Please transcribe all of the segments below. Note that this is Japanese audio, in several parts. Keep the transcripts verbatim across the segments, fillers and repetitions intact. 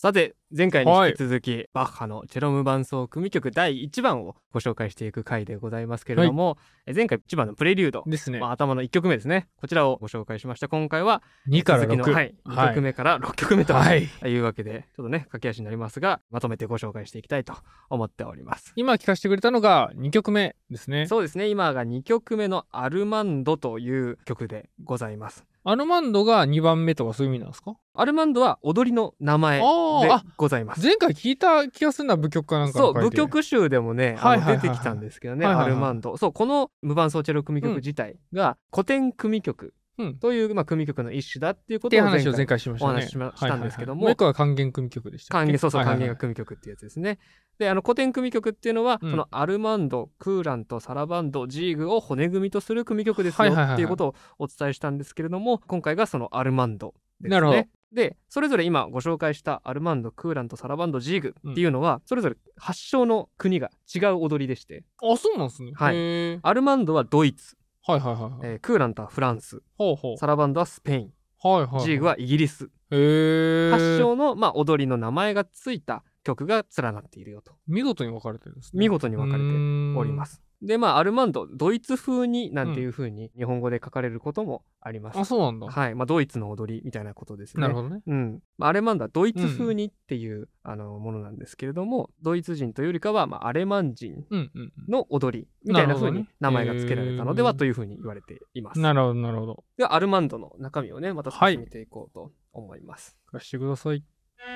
さて前回に引き続き、はい、バッハのチェロ無伴奏組曲だいいちばんをご紹介していく回でございますけれども、はい、前回いちばんのプレリュードですね、まあ、頭のいっきょくめですね、こちらをご紹介しました。今回はにからろくの、はい、にきょくめからろっきょくめというわけで、はい、ちょっとね駆け足になりますがまとめてご紹介していきたいと思っております。 今聴かせてくれたのがにきょくめですね。 そうですね、今がにきょくめのアルマンドという曲でございます。 アルマンドがにばんめとかそういう意味なんですか？ アルマンドは踊りの名前でございます。 前回聞いた気がするな、部曲かなんかのそう、部曲集でもね、はいはいはいはい、出てきたんですけどね、はいはいはい、アルマンド。そう、この無伴奏チェロ組曲自体が古典組曲という、まあ、組曲の一種だっていうことを前回話を前回しましたね。 お話ししたんですけども、 もう一個は管弦組曲でしたっけ？ 管弦、そうそう、管弦が組曲っていうやつですね。で、あの古典組曲っていうのは、うん、そのアルマンド、クーラント、サラバンド、ジーグを骨組みとする組曲ですよっていうことをお伝えしたんですけれども、今回がそのアルマンドですね。 なるほど。 でそれぞれ今ご紹介したアルマンド、クーラント、サラバンド、ジーグっていうのは、うん、それぞれ発祥の国が違う踊りでして、 あ、そうなんですね。 はい、アルマンドはドイツ、 はいはいはいはい、 えー、クーラントはフランス、 ほうほう、 サラバンドはスペイン、 はいはいはい、 ジーグはイギリス、 へ発祥の、まあ、踊りの名前がついた曲が連なっているよと。 見事に分かれてるんですね。 見事に分かれております。でまあアルマンド、ドイツ風になんていう風に日本語で書かれることもあります。 うん、あ、そうなんだ。 はい、まあドイツの踊りみたいなことですね。 なるほどね。 うん。まあ、アレマンドはドイツ風にっていう、うん、あのものなんですけれども、ドイツ人というよりかはまあアレマン人の踊りみたいな風に名前が付けられたのではという風に言われています。 なるほどなるほど。 ではアルマンドの中身をねまた少し見ていこうと思います。 はい、貸してください。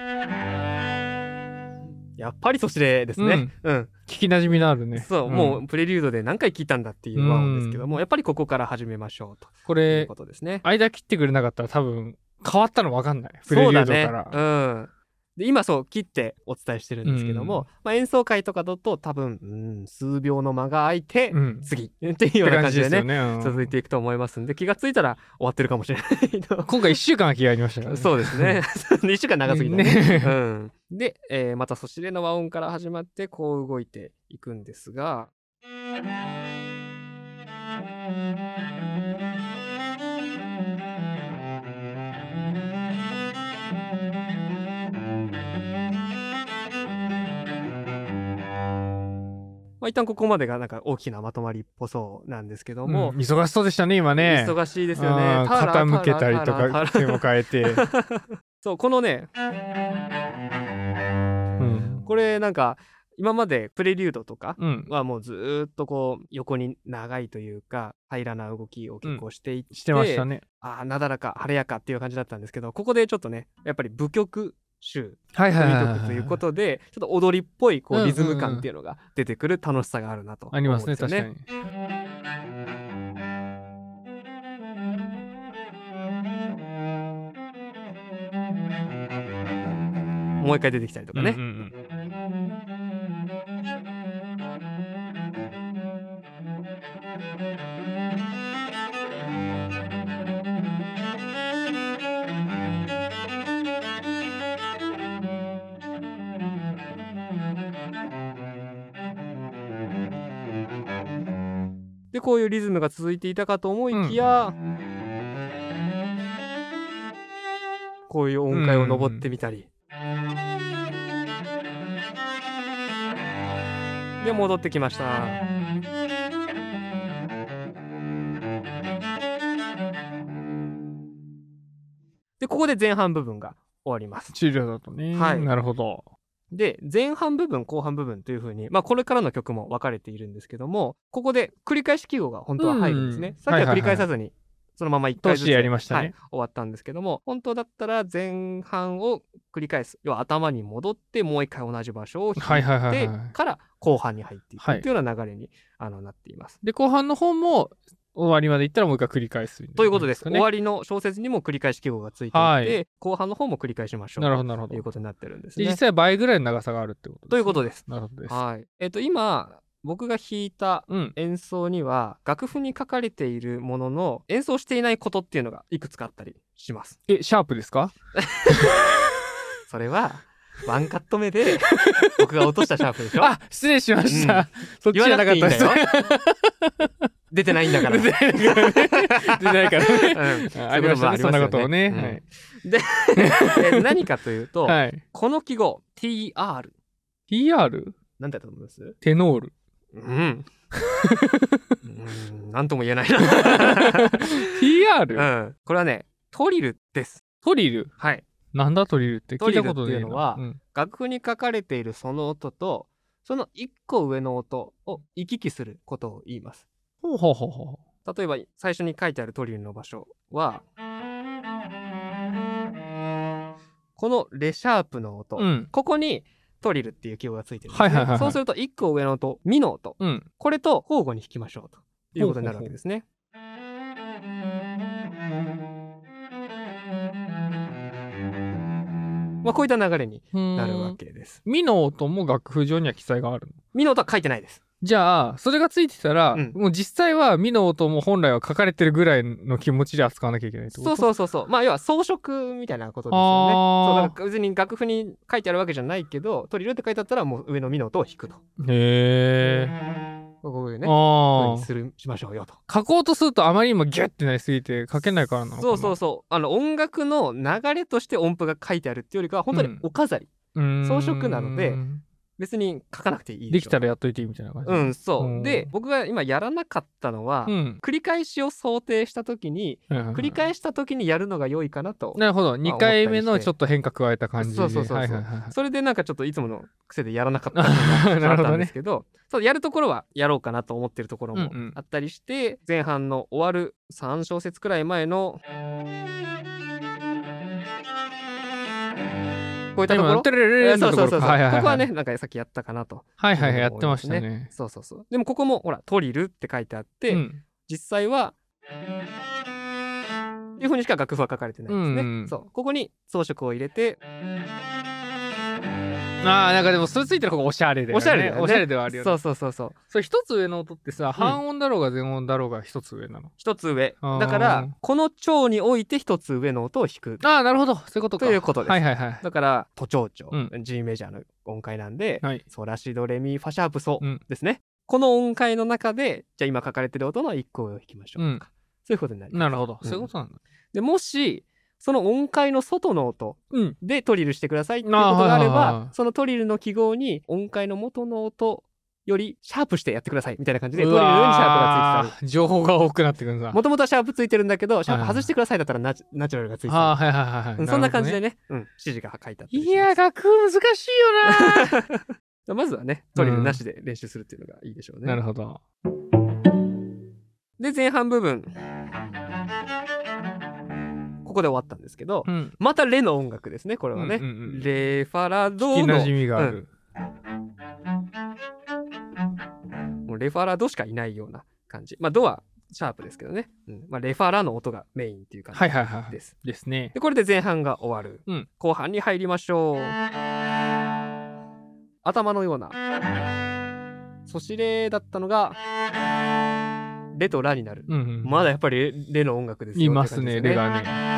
やっぱりそしれですね、 うん、うん、聞きなじみのあるね。 そう、 うん、 もうプレリュードで何回聞いたんだっていう和音ですけども、やっぱりここから始めましょうとこれいうことですね。 間切ってくれなかったら多分変わったの分かんない、プレリュードから。 そうだね、うん、で今そう切ってお伝えしてるんですけども、うん、まあ、演奏会とかだと多分、うん、数秒の間が空いて、うん、次っていうような感じでね、ね、うん、続いていくと思いますんで、気がついたら終わってるかもしれない今回いっしゅうかんは気が入りましたからね。 そうですねいっしゅうかん長すぎた ね, ね、うん、で、えー、またそしれの和音から始まってこう動いていくんですが、まあ、一旦ここまでがなんか大きなまとまりっぽそうなんですけども、 うん、忙しそうでしたね今ね。 忙しいですよね。 傾けたりとか手も変えてそうこのね、うん、これなんか今までプレリュードとかはもうずっとこう横に長いというか平らな動きを結構していって、うん、 してましたね。 ああなだらか晴れやかっていう感じだったんですけど、ここでちょっとねやっぱり舞曲集組曲ということでちょっと踊りっぽいこうリズム感っていうのが出てくる楽しさがあるなと思うんですよね。 ありますね、確かに。もう一回出てきたりとかね、うんうんうん、でこういうリズムが続いていたかと思いきや、うん、こういう音階を登ってみたり、うん、で戻ってきました。でここで前半部分が終わります。 終了だとね、はい、なるほど。 で前半部分後半部分という風に、まあ、これからの曲も分かれているんですけども、ここで繰り返し記号が本当は入るんですね、うん、さっきは繰り返さずにそのままいっかいずつやりましたね、 はい、終わったんですけども、本当だったら前半を繰り返す、要は頭に戻ってもう一回同じ場所を弾いてから後半に入っていくっていうような流れに、はい、あのなっています。 で後半の方も終わりまでいったらもう一回繰り返す、ね、 ということです。終わりの小説にも繰り返し記号がついていて、はい、後半の方も繰り返しましょうなるほどなるほどということになってるんですね。 で実際倍ぐらいの長さがあるってことです、ね、 ということです。 なるほどです。 はい、えっと今僕が弾いた演奏には、うん、楽譜に書かれているものの演奏していないことっていうのがいくつかあったりします。 えシャープですかそれはワンカット目で僕が落としたシャープでしょ。 あ失礼しました、うん、そっちじゃなかったです出てないんだから出てないからね出てないからね、うん、ありましたね、そんなことをね、うん、はい、 で何かというと、はい、この記号 ティーアールティーアール何だと思います？ テノール。 うんうん、なんとも言えないなティーアール、 うん、これはねトリルです。 トリル、 はい。 なんだトリルって聞いたことないな。 トリルっていうのは、うん、楽譜に書かれているその音とそのいっこ上の音を行き来することを言います。 ほうほうほうほう。例えば最初に書いてあるトリルの場所はこのレシャープの音、うん、ここにトリルっていう記号がついてるんですね、はいはいはいはい、そうするといっこ上の音ミの音、うん、これと交互に弾きましょうということになるわけですね。ほうほうまあ、こういった流れになるわけです。 ミの音も楽譜上には記載があるの？ ミの音は書いてないです。 じゃあそれがついてたら、うん、もう実際はミの音も本来は書かれてるぐらいの気持ちで扱わなきゃいけないってこと？ そうそうそうそう。まあ要は装飾みたいなことですよね。そうだから別に楽譜に書いてあるわけじゃないけど、トリルって書いてあったらもう上のミの音を弾くと。 へえ。こういうね、こうにするしましょうよと。 書こうとするとあまりにもギュッてなりすぎて書けないからなのかな。 そうそうそう。あの音楽の流れとして音符が書いてあるっていうよりかは本当にお飾り、うん、装飾なので。別に書かなくていいでしょ。 できたらやっといていいみたいな感じ。 うん、そう。で、僕が今やらなかったのは、うん、繰り返しを想定した時に、うん、繰り返した時にやるのが良いかなと。 なるほど。にかいめのちょっと変化加えた感じで。 そうそうそうそう。はいはいはい、それでなんかちょっといつもの癖でやらなかったのがあったんですけど、どね、そうやるところはやろうかなと思ってるところもあったりして、うんうん、前半の終わるさん小節くらい前のこういったところ、そうそうそうそう、ここはねなんかさっきやったかなと。 はいはいはい、やってましたね。 そうそうそう。でもここもほらトリルって書いてあって、うん、実際はっていう風にしか楽譜は書かれてないんですね。うんうん、そうここに装飾を入れて。 ああ、なんかでもそれついてる方がおしゃれで、ね、 おしゃれだよね。 おしゃれではあるよね。 そうそうそうそう。 それ一つ上の音ってさ、うん、半音だろうが全音だろうが一つ上なの？ 一つ上。だからこの調において一つ上の音を弾く。 ああ、なるほど。そういうことか。 ということです。 はいはいはい。 だから都調調、うん、G メジャーの音階なんで、はい、ソラシドレミファシャープソですね。うん、この音階の中でじゃあ今書かれてる音のいっこ上を弾きましょうとか、うん、そういうことになります。 なるほど。そういうことなんだ。 でもしその音階の外の音でトリルしてくださいっていうことがあれば、うん、そのトリルの記号に音階の元の音よりシャープしてやってくださいみたいな感じでトリルにシャープがついてたり、 情報が多くなってくるんだ。 もともとはシャープついてるんだけどシャープ外してくださいだったら ナ, ナチュラルがついてる、 はいはいはいはい、 そんな感じで ね, ね、うん、指示が書いてあったりします。 いや楽譜難しいよなまずはねトリルなしで練習するっていうのがいいでしょうね、うん、 なるほど。 で前半部分ここで終わったんですけど、うん、またレの音楽ですねこれはね、うんうんうん、レファラドの聞き馴染みがある、 うん、もうレファラドしかいないような感じ。まあドはシャープですけどね、うんまあ、レファラの音がメインっていう感じです、はいはいはい、 ですね。 でこれで前半が終わる、うん、後半に入りましょう。頭のようなソシレだったのがレとラになる、うんうん、まだやっぱり レ, レの音楽ですよ。 いますね、レがね。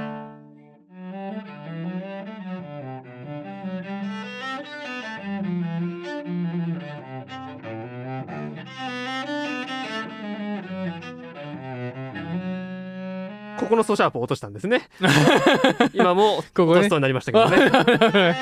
ここのソシャープを落としたんですね。今も落としそうになりましたけどね。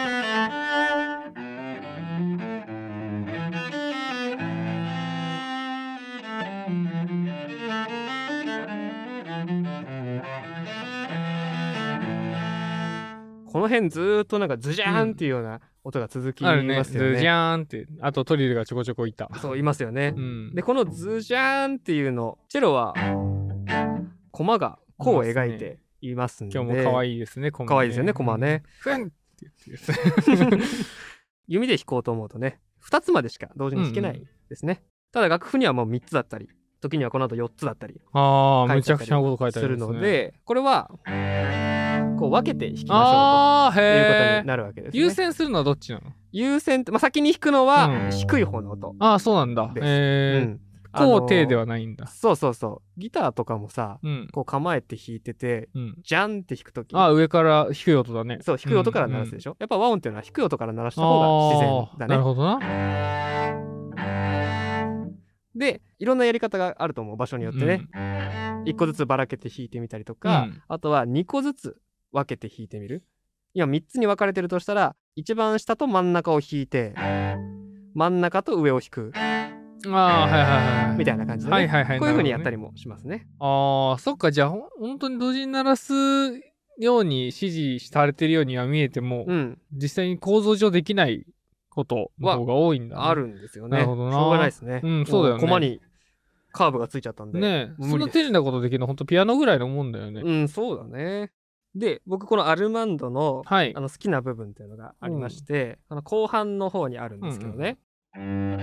この辺ずーっとなんかズジャーンっていうような音が続きますよね。うん、ね、ズジャーンって、あとトリルがちょこちょこいた。 そういますよね。うん、でこのズジャーンっていうの、チェロはコマが弧を描いていますんで、 今日も可愛いですね。コマね、 可愛いですよねコマね。 ふんって言って弓で弾こうと思うとね、ふたつまでしか同時に弾けないですね。うんうん、ただ楽譜にはもうみっつだったり、時にはこの後よっつだったり、 ああ、めちゃくちゃなこと書いてあるんですね。 するので、これはこう分けて弾きましょうということになるわけですね。 優先するのはどっちなの？ 優先って、まあ、先に弾くのは低い方の音、 うん、ああそうなんだ。へえ、うん、高低ではないんだ。 そうそうそう。ギターとかもさ、うん、こう構えて弾いてて、うん、ジャンって弾くとき、 ああ上から低い音だね。 そう低い音から鳴らすでしょ、うんうん、やっぱ和音っていうのは低い音から鳴らした方が自然だね。 なるほどな。 でいろんなやり方があると思う、場所によってね、うん、いっこずつばらけて弾いてみたりとか、うん、あとはにこずつ分けて弾いてみる。今みっつに分かれてるとしたら一番下と真ん中を弾いて真ん中と上を弾く、 ああはいはいはいみたいな感じで、ね、はいはいはい、こういう風にやったりもしますね。 ああそっか、じゃあ本当に同時に鳴らすように指示されてるようには見えても、うん、実際に構造上できないことの方が多いんだ、ね、 あるんですよね。 なるほどな。 しょうがないですね。 うん、そうだよね。 コマにカーブがついちゃったんで。 ねえ、そんな丁寧なことできるの本当ピアノぐらいのもんだよね。 うん、そうだね。で、僕このアルマンドの、はい、あの好きな部分っていうのがありまして、うん、あの後半の方にあるんですけどね。うん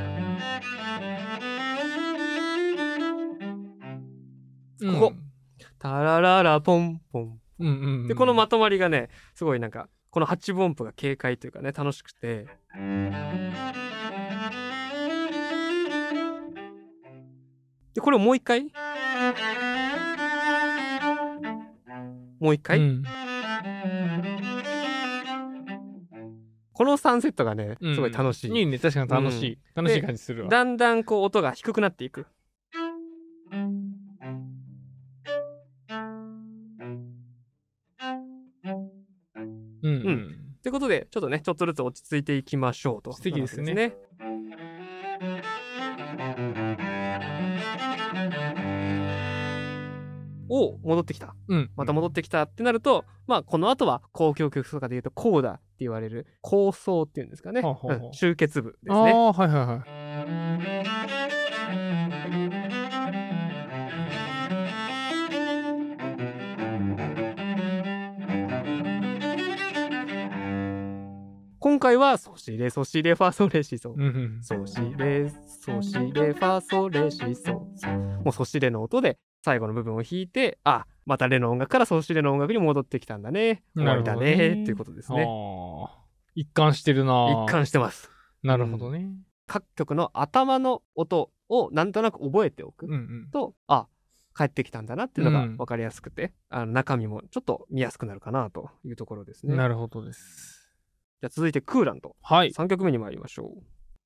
うん、ここ、タラララポンポン。うんうんうん、でこのまとまりがね、すごいなんかこのはちぶ音符が軽快というかね、楽しくて。でこれをもう一回もう一回、うん、このさんセットがねすごい楽しい、うん、 いいね、確かに楽しい、うん、楽しい感じするわ。 だんだんこう音が低くなっていく。うんうん、ということでちょっとねちょっとずつ落ち着いていきましょうと。 素敵ですね。 お戻ってきた、 うん、 また戻ってきたってなると、まあこの後は交響曲とかでいうとコーダって言われる構想っていうんですかね、はははうん、終結部ですね。 あ、はいはいはい。 今回はソシレソシレファソレシソ、うんうん、ソシレソシレファソレシソ、もうソシレの音で最後の部分を弾いて、あ、またレの音楽からソシレの音楽に戻ってきたんだね、終わりだねっていうことですね。 あ、一貫してるな。 一貫してます。 なるほどね、うん、 各曲の頭の音をなんとなく覚えておくと、うんうん、あ、帰ってきたんだなっていうのが分かりやすくて、うん、あの中身もちょっと見やすくなるかなというところですね。 なるほどです。 じゃあ続いてクーラント、はい、さんきょくめに参りましょう。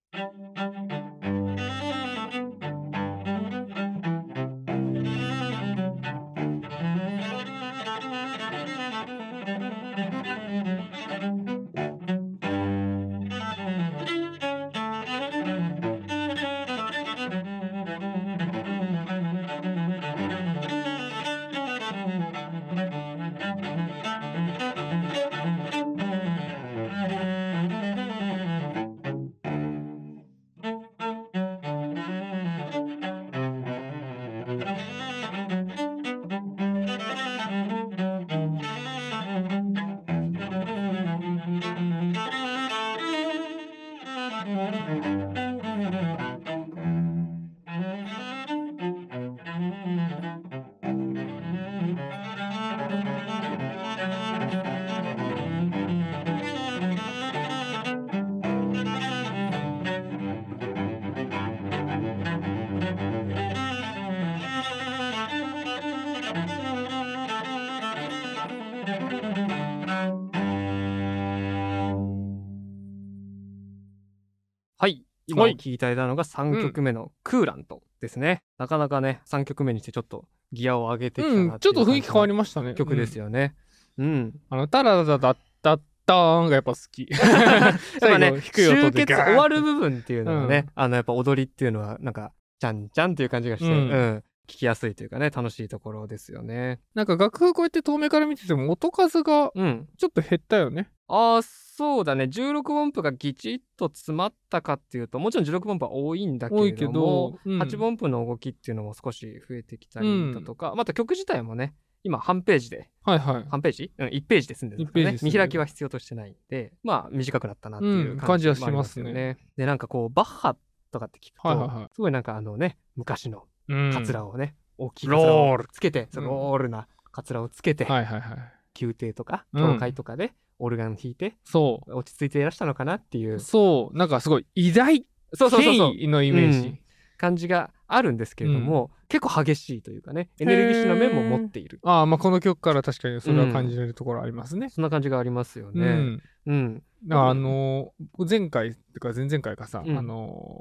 はい、今聴いたのがさんきょくめのクーラントですね、うん、なかなかねさんきょくめにしてちょっとギアを上げてきたなっていう、うん、 ちょっと雰囲気変わりましたね。 曲ですよね。うん、うん、 あのタラダダッタッターンがやっぱ好き。やっぱね終結終わる部分っていうのがね、うん、あのやっぱ踊りっていうのはなんかちゃんちゃんっていう感じがして、うんうん、聞きやすいというかね楽しいところですよね。 なんか楽譜こうやって遠目から見てても音数がちょっと減ったよね。 うん、ああそうだね、じゅうろく音符がぎちっと詰まったかっていうともちろんじゅうろく音符は多いんだけれども、うん、はち音符の動きっていうのも少し増えてきたりだとか、うん、また曲自体もね今半ページで、はいはい、半ページ、うん、いちページで済んでるんですね。見開きは必要としてないんでまあ短くなったなっていう感じはしますよね。でなんかこうバッハとかって聞くと、はいはいはい、すごいなんかあのね昔のカツラをね、うん、大きいカツラをつけて、そのロールなカツラをつけて、うん、はいはいはい、宮廷とか教会とかでオルガン弾いて、うん、そう落ち着いていらしたのかなっていう、 そうなんかすごい偉大権威のイメージ、うん、 感じがあるんですけれども、うん、結構激しいというかねエネルギッシュな面も持っている。 ああまあこの曲から確かにそれは感じれるところありますね、 うん、そんな感じがありますよね。うん、 うん、あのー、前回ってか前々回かさ、うん、あのー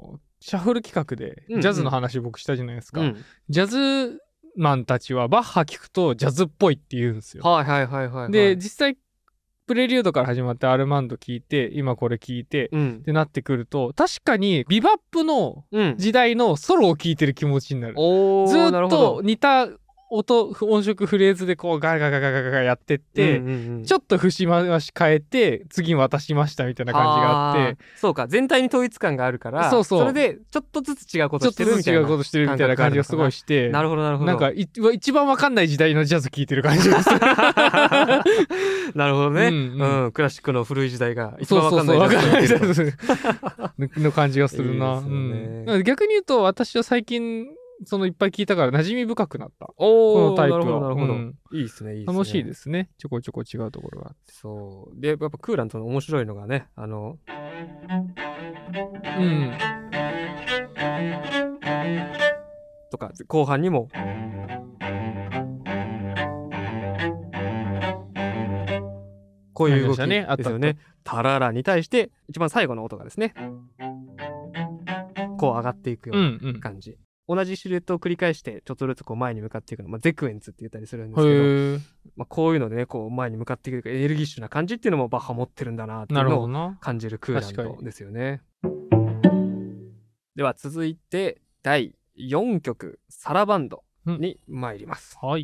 シャッフル企画でジャズの話僕したじゃないですか、 うんうん、 ジャズマンたちはバッハ聞くとジャズっぽいって言うんですよ。 はいはいはいはい、はい、 で実際プレリュードから始まってアルマンド聞いて今これ聞いて、うん、ってなってくると確かにビバップの時代のソロを聞いてる気持ちになる、うん、ずっと似た音音色フレーズでこうガガガガガガガやってって、うんうんうん、ちょっと節回し変えて次に渡しましたみたいな感じがあってそうか全体に統一感があるからそうそうそれでちょっとずつ違うことしてるみたいなちょっとずつ違うことしてるみたいな感じがすごいしてなるほどなるほどなんかい一番わかんない時代のジャズ聴いてる感じですなるほどね、うんうんうん、クラシックの古い時代が一番わかんないジャズの感じがするな、いいうん、逆に言うと私は最近そのいっぱい聞いたから馴染み深くなったこのタイプは。なるほどなるほど、うん、 いいですねいいですね。 楽しいですね。ちょこちょこ違うところがあって。 そうでやっぱクーラントの面白いのがねあのうんとか後半にもこういう動きですよね。タララに対して一番最後の音がですねこう上がっていくような感じ、うんうん、同じシルエットを繰り返してちょっとずつこう前に向かっていくの、まあ、ゼクエンツって言ったりするんですけど、まあ、こういうのでねこう前に向かっていくエネルギッシュな感じっていうのもバッハ持ってるんだなっていうのを感じるクーラントですよね。では続いてだいよんきょくサラバンドに参ります、 うん、はい。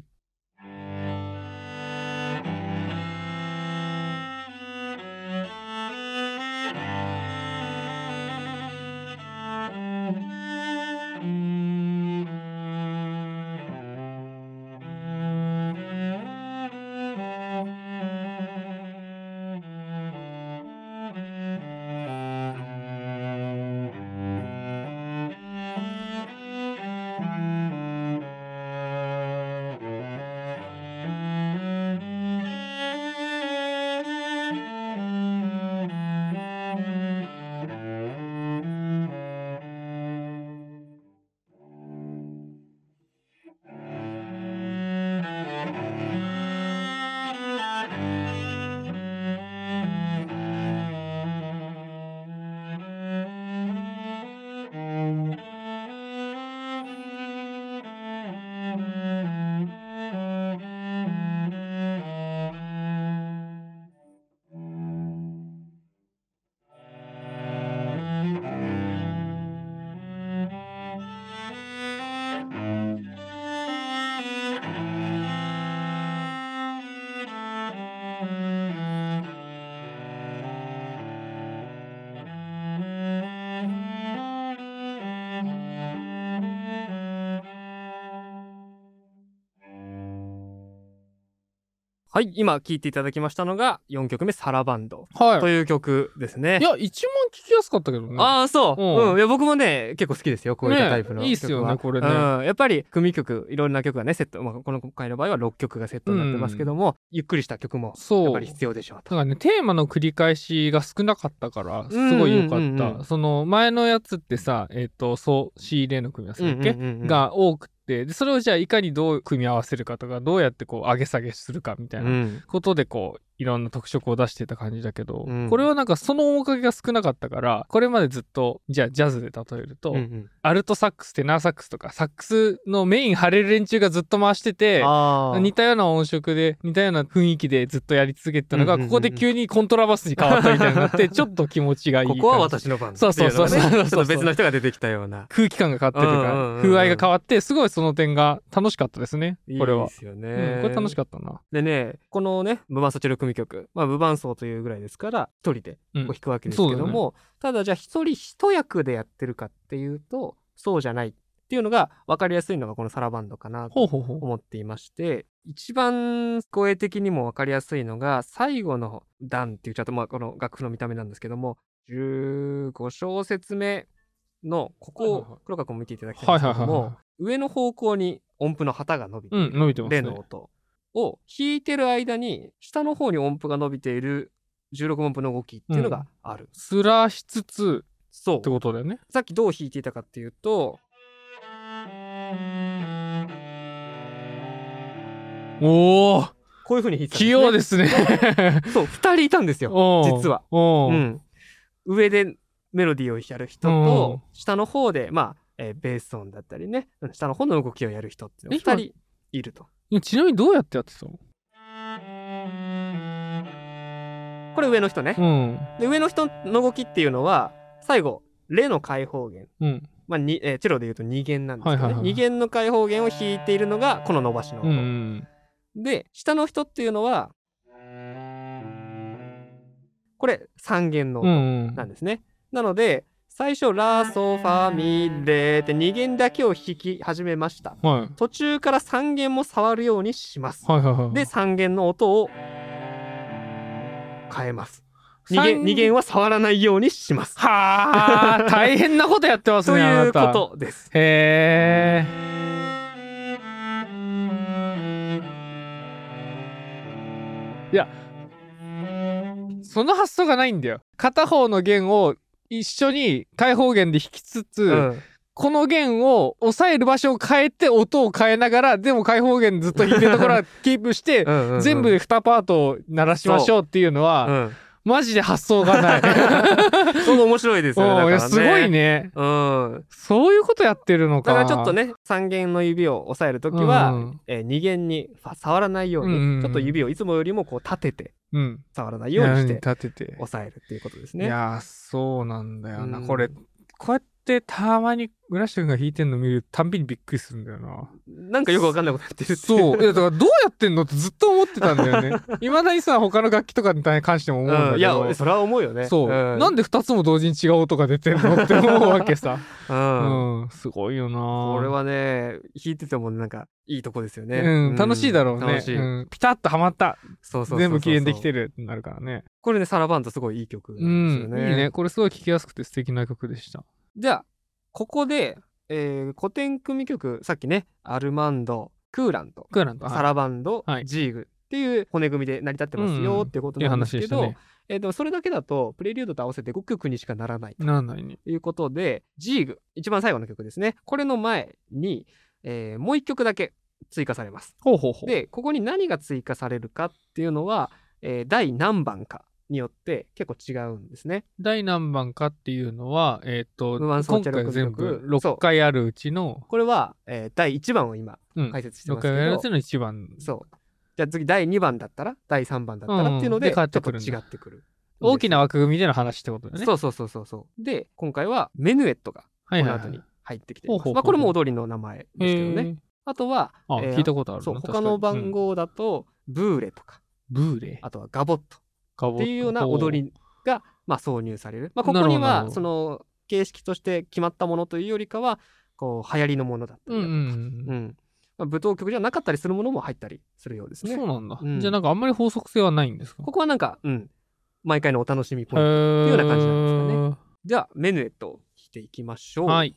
はい、今聴いていただきましたのがよんきょくめサラバンドという曲ですね。 いや一番聴きやすかったけどね。 ああそう、うん、うん、いや僕もね結構好きですよこういったタイプの曲は、ね、いいっすよねこれね、うん、やっぱり組曲いろんな曲がねセット、まあ、この回の場合はろっきょくがセットになってますけども、うん、ゆっくりした曲もやっぱり必要でしょうと。 だからねテーマの繰り返しが少なかったからすごい良かった、うんうんうんうん、その前のやつってさえっ、ー、とソシーレの組み合わせだっけ、うんうんうんうん、が多くてでそれをじゃあいかにどう組み合わせるかとかどうやってこう上げ下げするかみたいなことでこういろんな特色を出してた感じだけど、うん、これはなんかその面影が少なかったからこれまでずっとじゃあジャズで例えると、うんうん、アルトサックステナーサックスとかサックスのメイン張れる連中がずっと回してて似たような音色で似たような雰囲気でずっとやり続けてたのが、うんうんうん、ここで急にコントラバスに変わったみたいになってちょっと気持ちがいい感じ。 ここは私の番、ね、 そうそうそうそうちょっと別の人が出てきたような空気感が変わってるとか、うんうんうん、風合いが変わってすごいその点が楽しかったですねこれは。 いいですよね、 うん、これ楽しかったな。 でねこのねブバンソチェル組曲、まあ、ブバン奏というぐらいですから一人でこう弾くわけですけども、うんね、ただじゃあ一人一役でやってるかっていうとそうじゃないっていうのが分かりやすいのがこのサラバンドかなと思っていまして、ほうほうほう一番声的にも分かりやすいのが最後の段って言っちゃうと、まあ、この楽譜の見た目なんですけどもじゅうご小節目のここを黒川君見ていただきたいんですけども、はいはいはいはい、上の方向に音符の旗が伸びている、 うん、伸びてますね。 レの音を弾いてる間に下の方に音符が伸びているじゅうろく音符の動きっていうのがある、うん、 スラしつつそうってことだよね。 さっきどう弾いていたかっていうとおおこういう風に弾いてたんですね。 器用ですねそうふたりいたんですよ実は、うん、上でメロディーをやる人と、下の方でまあ、えー、ベース音だったりね、下の方の動きをやる人っていうのがふたりいると。 ちなみにどうやってやってたの？ これ上の人ね、 うん、 で上の人の動きっていうのは最後レの開放弦、うん、まあにえー、チェロでいうとに弦なんですけどね、はいはいはい、に弦の開放弦を弾いているのがこの伸ばしの音、うん、で下の人っていうのはこれさん弦の音なんですね、うんうん、なので最初ラソファミレってに弦だけを弾き始めました、はい、途中からさん弦も触るようにします、はいはいはい、でさん弦の音を変えます。に弦、に弦は触らないようにします。 はあ大変なことやってますねということです。 へえ。いやその発想がないんだよ。片方の弦を一緒に開放弦で弾きつつ、うん、この弦を押さえる場所を変えて音を変えながらでも開放弦ずっと弾いてるところはキープしてうんうん、うん、全部でにパートを鳴らしましょうっていうのは、うん、マジで発想がないその面白いですよね。だからね、 すごいね、うん、そういうことやってるのか。 だからちょっとねさん弦の指を押さえるときは、うんえー、に弦に触らないように、うんうん、ちょっと指をいつもよりもこう立てて、うん、触らないようにして立てて押さえるっていうことですね。 いやそうなんだよな、うん、これこうやってたまに浦下君が弾いてんの見るたんびにびっくりするんだよな。 なんかよくわかんないことやってるってそういやだからどうやってんのってずっと思ってたんだよねいまだにさ他の楽器とかに関しても思うんだけど、うん、いやそれは思うよね。 そう、うん、なんでふたつも同時に違う音が出てんのって思うわけさ、うんうん、すごいよな。 これはね弾いててもなんかいいとこですよね、 うん、楽しいだろうね、楽しい、うん、ピタッとはまった。そうそうそうそう、全部綺麗にできてるってなるからね。 これねサラバンドすごいいい曲ですよね、 うん、いいね。これすごい聴きやすくて素敵な曲でした。 じゃあここで、えー、古典組曲さっきねアルマンド、クーラント、 クーラント、 サラバンド、はい、ジーグっていう骨組みで成り立ってますよ、うん、っていうことなんですけど、いいね、えー、とそれだけだとプレリュードと合わせてごきょくにしかならないということで、ジーグ一番最後の曲ですね、これの前に、えー、もういっきょくだけ追加されます。 ほうほうほう。 でここに何が追加されるかっていうのは、えー、第何番かによって結構違うんですね。 第何番かっていうのは、えっ、ー、と今回全部ろっかいあるうちのこれは、えー、だいいちばんを今解説してますけど、うん、ろっかいあるうちのいちばん。そうじゃあ次だいにばんだったらだいさんばんだったらっていうので、うん、ちょっと違ってくる。 大きな枠組みでの話ってことだね。 そうそうそうそうそうで今回はメヌエットがこの後に入ってきています。まあこれも踊りの名前ですけどね。あとはあ、えー、聞いたことあるな。 そう他の番号だと、うん、ブーレとかブーレあとはガボットっていうような踊りがまあ挿入される。まあ、ここにはその形式として決まったものというよりかはこう流行りのものだったりだとか、うんうんうんまあ、舞踏曲じゃなかったりするものも入ったりするようですね。 そうなんだ、うん、じゃあなんかあんまり法則性はないんですか？ ここはなんか、うん、毎回のお楽しみポイントっていうような感じなんですかね。じゃあメヌエットを弾いていきましょう。はい。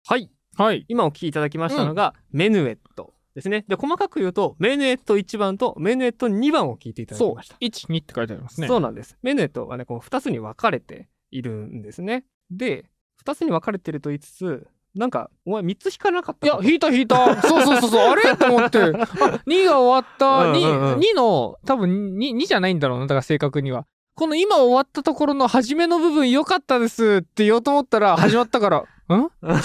はい、 はい、 今お聞きいただきましたのが、うん、メヌエットですね。で細かく言うとメヌエットいちばんとメヌエットにばんを聞いていただきました。 そういち、にって書いてありますね。 そうなんです。メヌエットはねこうふたつに分かれているんですね。でふたつに分かれてると言いつつ、なんかお前みっつ引かなかったか。 いや引いた引いたそうそうそうそうあれと思ってあにが終わった、うんうんうん、に, にの多分 2, にじゃないんだろうな。だから正確にはこの今終わったところの初めの部分良かったですって言おうと思ったら始まったからん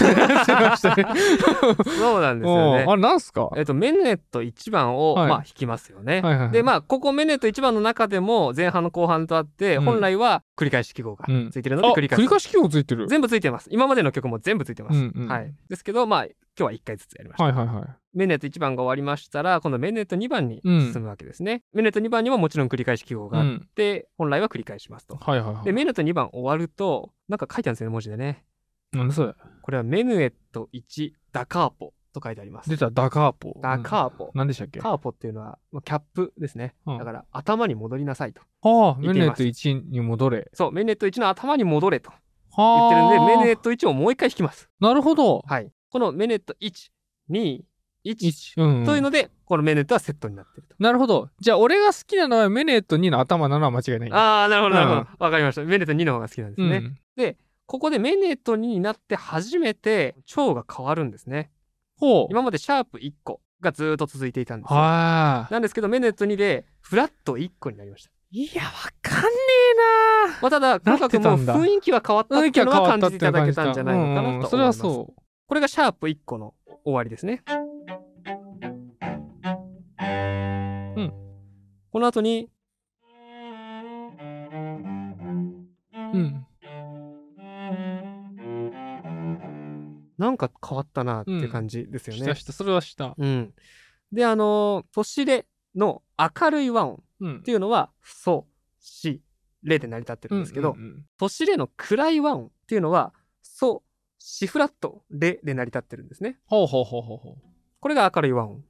そうなんですよね。 あれなんすか。 えっとメヌエットいちばんを、はい、まあ引きますよね、はいはいはい、でまあここメヌエットいちばんの中でも前半の後半とあって、うん、本来は繰り返し記号がついてるので、 うん、繰り返し繰り返し記号ついてる。 全部ついてます。今までの曲も全部ついてます、うんうん、はい、ですけどまあ今日はいっかいずつやりました、 はいはいはい、 メヌエットいちばんが終わりましたら今度メヌエットにばんに進むわけですね、うん、メヌエットにばんにももちろん繰り返し記号があって、うん、本来は繰り返しますと、はいはいはい、でメヌエットにばん終わるとなんか書いてあるんですよね、文字でね。 なんでそれ。 これはメヌエットいちダカーポと書いてあります。 出た、ダカーポ。 ダカーポ、うん、 何でしたっけ。 カーポっていうのはキャップですね、うん、だから頭に戻りなさいと。 はあ、メヌエットいちに戻れ。 そう、メヌエットいちの頭に戻れと言ってるんで、メヌエットいちをもう一回引きます。 なるほど。 はい、このメヌエットいち、に、いち、うんうん、というのでこのメヌエットはセットになってると。 なるほど。じゃあ俺が好きなのはメヌエットにの頭なのは間違いない。 ああ、なるほどなるほど、わ、うん、かりました。メヌエットにの方が好きなんですね、うん、でここでメヌエットにになって初めて調が変わるんですね。ほう。今までシャープいっこがずっと続いていたんですよ。なんですけどメヌエットにでフラットいっこになりました。 いやわかんねえな、 まあ、ただとにかくもう雰囲気は変わったっていうのは感じていただけたんじゃないのかなと思います。 それはそう。 これがシャープいっこの終わりですね。うん。この後にうんなんか変わったなっていう感じですよね。 うん、したしたそれはした。 うん。であのー、年レの明るい和音っていうのは、うん、ソシレで成り立ってるんですけど、年レの暗い和音っていうのはソシフラットレで成り立ってるんですね。 ほうほうほうほうほう。 これが明るい和音。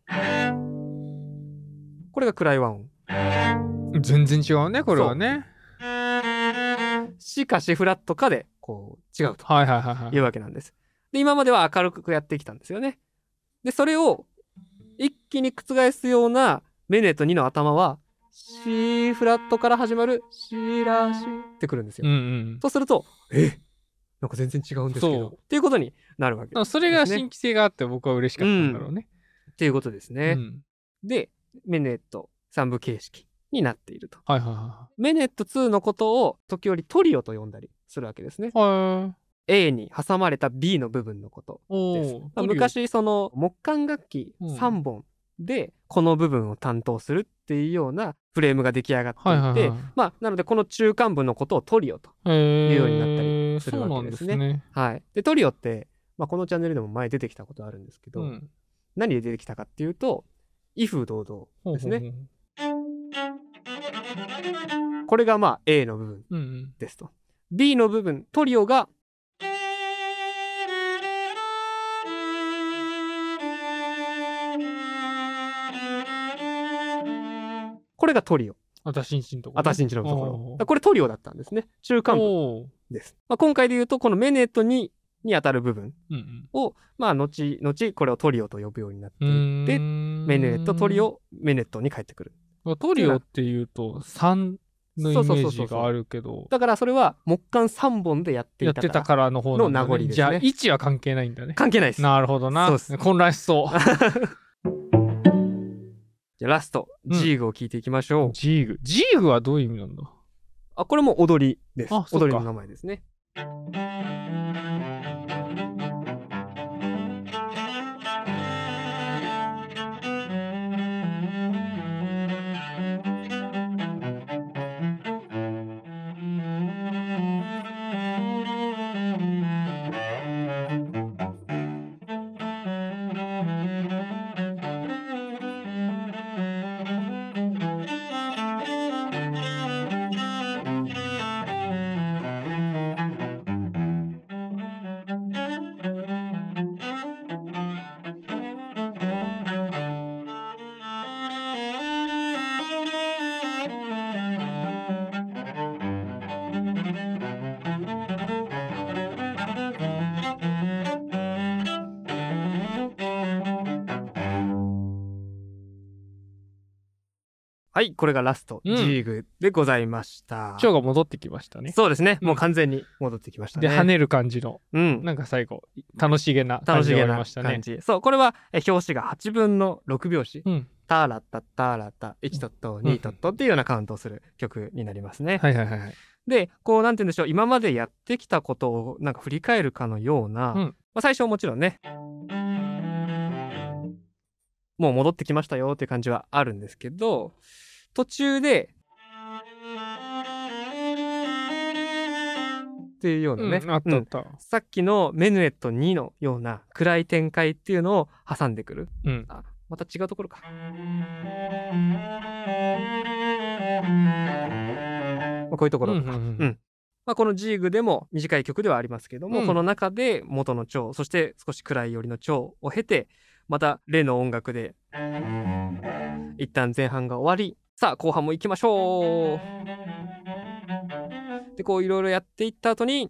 これが暗い和音。 全然違うねこれはね。 シかシフラットかでこう違うというわけなんです。で今までは明るくやってきたんですよね。でそれを一気に覆すようなメヌエットにの頭はシフラットから始まるシラシってくるんですよ、うんうん、そうするとえなんか全然違うんですけどっていうことになるわけです、ね、 それが新規性があって僕は嬉しかったんだろうね、 うん、っていうことですね、うん、でメヌエットさん部形式になっていると、はいはいはい、メヌエットツーのことを時折トリオと呼んだりするわけですね。はい、A に挟まれた B の部分のことです。まあ、昔その木管楽器さんぼんでこの部分を担当するっていうようなフレームが出来上がっていて、はいはいはい、まあなのでこの中間部のことをトリオというようになったりするわけですね。そうなんですね。はい。でトリオって、まあ、このチャンネルでも前出てきたことあるんですけど、うん、何で出てきたかっていうと威風堂々ですね。ほうほうほう。これがまあ A の部分ですと、うんうん、B の部分トリオがこれがトリオ。 私んちのところ、 ね。私んちのところ。これトリオだったんですね。中間部です。まあ、今回で言うとこのメネットにに当たる部分を、うんうん、まあ後々これをトリオと呼ぶようになっていって、メネットトリオメネットに帰ってくる。 トリオっていうとさんのイメージがあるけど、 だからそれは木管さんぼんでやっていたから、やってたからの方の名残ですね。じゃあ位置は関係ないんだね。 関係ないです。 なるほどな。そうです。混乱しそう。 じゃあラスト、うん、ジーグを聞いていきましょう。 ジーグ。ジーグはどういう意味なんだ。 あ、これも踊りです。踊りの名前ですね。 はい、これがラスト、うん、ジーグでございました。 蝶が戻ってきましたね。 そうですね、もう完全に戻ってきましたね。 で跳ねる感じの、うん、なんか最後楽しげな感じがありましたね。 そう、これはえ表紙がはちぶんのろくびょうし、うん、タラッタッタラッタいちトットにトットっていうようなカウントをする曲になりますね。 はいはいはいはい。 でこうなんて言うんでしょう、今までやってきたことをなんか振り返るかのような、うん、まあ、最初はもちろんねもう戻ってきましたよっていう感じはあるんですけど、途中でっていうようなね、 うん、あったあった、うん、 さっきのメヌエットにのような暗い展開っていうのを挟んでくる、うん、あまた違うところか、まあ、こういうところとか、うんうんうんうん、まあ、このジーグでも短い曲ではありますけども、うん、この中で元の調、そして少し暗い寄りの調を経て、また例の音楽で一旦前半が終わり、さあ後半も行きましょうでこういろいろやっていった後に、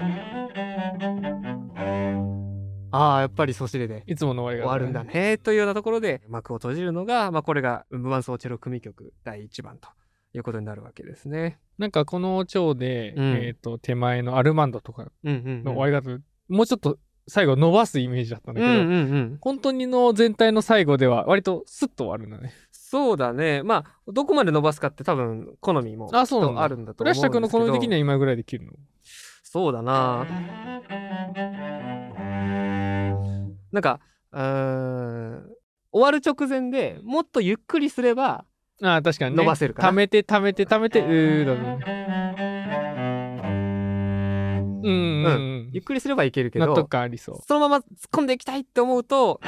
ああやっぱりソシレでいつもの終わるんだねというようなところで幕を閉じるのが、まあ、これが無伴奏チェロ組曲だいいちばんということになるわけですね。 なんかこの調で、うん、えー、と手前のアルマンドとかの終わり方、うんうんうん、もうちょっと最後伸ばすイメージだったんだけど、うんうんうん、本当にの全体の最後では割とスッと終わるんだね。 そうだね。まあどこまで伸ばすかって多分好みもきっとあるんだと思うんですけど、フラッシュの好み的には今ぐらいで切るの？ そうだな。なんかうーん終わる直前でもっとゆっくりすればあ確かに、ね、 伸ばせるかな。 溜めて溜めて溜めてうーだね。うんうん、うん、 ゆっくりすればいけるけど、 納得感ありそう。 そのまま突っ込んでいきたいって思うと、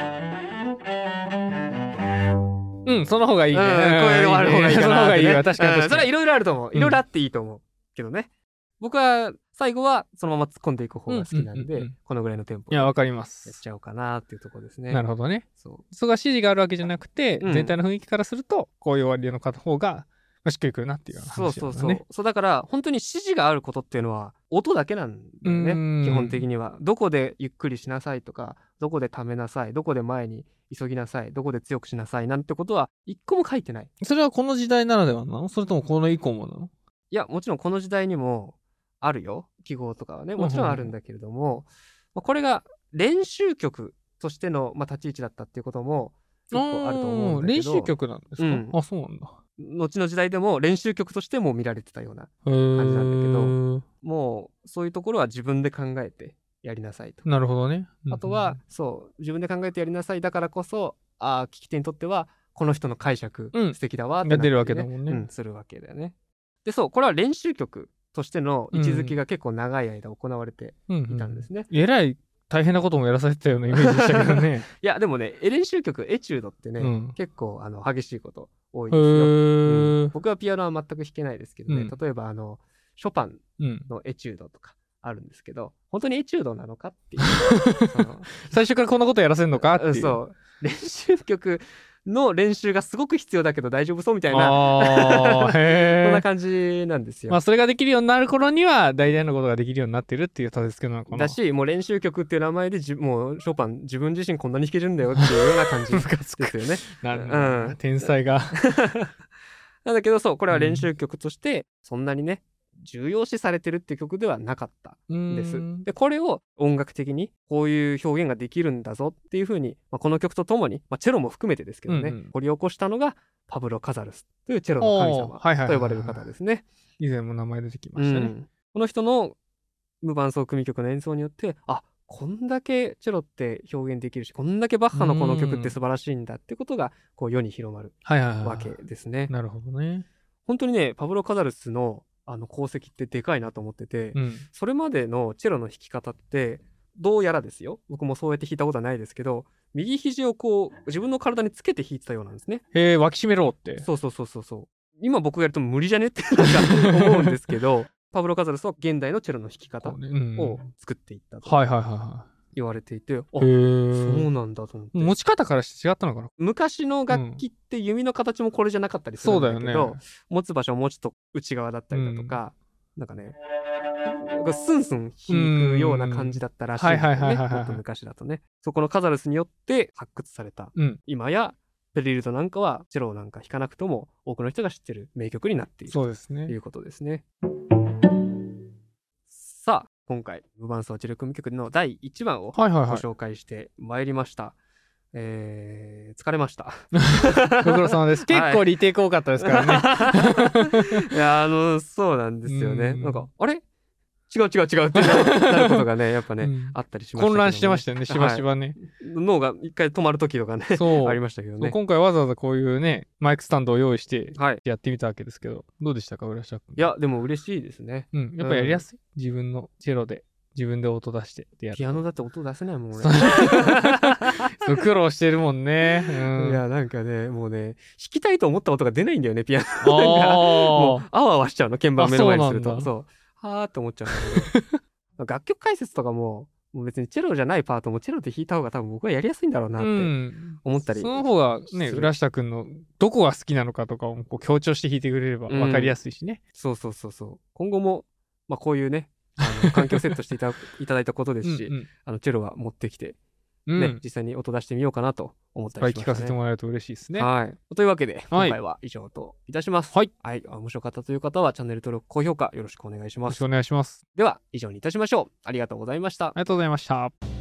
うん、その方がいいね。うん、これで終わる方がいいかなって、ね、その方がいいわ、確かに。 うん、 それはいろいろあると思う。いろいろあっていいと思う、うん、けどね。僕は最後はそのまま突っ込んでいく方が好きなんで、うんうんうんうん、このぐらいのテンポでやっちゃおうかなっていうところですね。 なるほどね。そう。そこが指示があるわけじゃなくて、うん、全体の雰囲気からするとこういう終わりの片方がしっくりくるなっていう話だ、ね、 そうそうそう。そうだから本当に指示があることっていうのは音だけなんだよね。基本的にはどこでゆっくりしなさいとか、どこでためなさい、どこで前に急ぎなさい、どこで強くしなさいなんてことは一個も書いてない。 それはこの時代ならではなの？それともこの以降もなの？ いやもちろんこの時代にもあるよ、記号とかはね、もちろんあるんだけれども、まあ、これが練習曲としての、まあ、立ち位置だったっていうことも結構あると思うんだけど。 練習曲なんですか？うん、あ、そうなんだ。 後の時代でも練習曲としても見られてたような感じなんだけど、もうそういうところは自分で考えてやりなさいと。 なるほどね。 あとはそう自分で考えてやりなさいだからこそ、あ聞き手にとってはこの人の解釈、うん、素敵だわってなって、ね、 出るわけだもんね、 うん、するわけだよね。でそうこれは練習曲としての位置づけが結構長い間行われていたんですね。 うんうん、えらい大変なこともやらされてたようなイメージでしたけどね。 いやでもね練習曲エチュードってね、うん、結構あの激しいこと多いですよ、うん、僕はピアノは全く弾けないですけどね、うん、例えばあのショパンのエチュードとかあるんですけど、本当にエチュードなのかっていうその最初からこんなことやらせるのかっていう、 そう練習曲の練習がすごく必要だけど大丈夫そうみたいなそんな感じなんですよ。 まあそれができるようになる頃には大体のことができるようになってるっていう立て付けなのかな。 だしもう練習曲っていう名前でじもうショパン自分自身こんなに弾けるんだよっていうような感じですよね。 なるほど、うん、天才がなんだけどそうこれは練習曲としてそんなにね重要視されてるっていう曲ではなかったんです。でこれを音楽的にこういう表現ができるんだぞっていう風に、まあ、この曲とともに、まあ、チェロも含めてですけどね、うんうん、掘り起こしたのがパブロ・カザルスというチェロの神様と呼ばれる方ですね。 以前も名前出てきましたね、うん、 この人の無伴奏組曲の演奏によってあこんだけチェロって表現できるしこんだけバッハのこの曲って素晴らしいんだってことがこう世に広まるわけですね。 なるほどね。 本当にねパブロ・カザルスのあの功績ってでかいなと思ってて、うん、それまでのチェロの弾き方ってどうやらですよ、僕もそうやって弾いたことはないですけど右肘をこう自分の体につけて弾いてたようなんですね。 へえ脇締めろって。 そうそうそうそうそう。今僕がやると無理じゃねってなんか思うんですけどパブロ・カザルスは現代のチェロの弾き方を作っていったと、 はいはいはいはい言われていて、あそうなんだと思って。 持ち方からして違ったのかな。 昔の楽器って弓の形もこれじゃなかったりするんだけど、うんそうだよね、持つ場所もうちょっと内側だったりだとか、うん、なんかねスンスン弾くような感じだったらしいんだよね。もっと昔だとねそこのカザルスによって発掘された、うん、今やペリルトなんかはチェロなんか弾かなくとも多くの人が知ってる名曲になっているそうですねということですね。さあ今回無伴奏チェロ組曲のだいいちばんをご紹介してまいりました。はいはいはいえー、疲れましたご苦労様です。結構リテイク多かったですからね、 はい、いやあのそうなんですよね。んなんかあれ違う違う違うってなることがねやっぱね、うん、あったりしましたけど、ね、 混乱してましたよねしばしばね、はい、 脳が一回止まる時とかねありましたけどね。 今回わざわざこういうねマイクスタンドを用意してやってみたわけですけど、はい、どうでしたか浦下君。 いやでも嬉しいですね。 うんやっぱやりやすい、うん、自分のチェロで自分で音出してってやる。 ピアノだって音出せないもん俺そう苦労してるもんね、うん、 いやなんかねもうね弾きたいと思った音が出ないんだよねピアノなんかもうあわあわしちゃうの鍵盤目の前にすると。そうはーって思っちゃうんだけど楽曲解説とかももう別にチェロじゃないパートもチェロで弾いた方が多分僕はやりやすいんだろうなって思ったり、うん、 その方がね浦下くんのどこが好きなのかとかをこう強調して弾いてくれれば分かりやすいしね、 うん、そうそうそうそう今後もまあこういうねあの環境セットしていた, いただいたことですしうん、うん、あのチェロは持ってきて、ねうん、実際に音出してみようかなと思ったりしましたね。 聞かせてもらえると嬉しいですね。 はいというわけで今回は以上といたします。はい、はい、面白かったという方はチャンネル登録高評価よろしくお願いします。 よろしくお願いします。 では以上にいたしましょう。ありがとうございました。ありがとうございました。